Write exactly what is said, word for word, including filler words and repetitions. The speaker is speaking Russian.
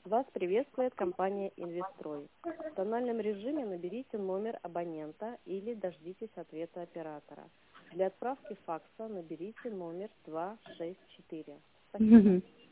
Вас приветствует компания «Инвестрой». В тональном режиме наберите номер абонента или дождитесь ответа оператора. Для отправки факса наберите номер два шесть четыре. Спасибо.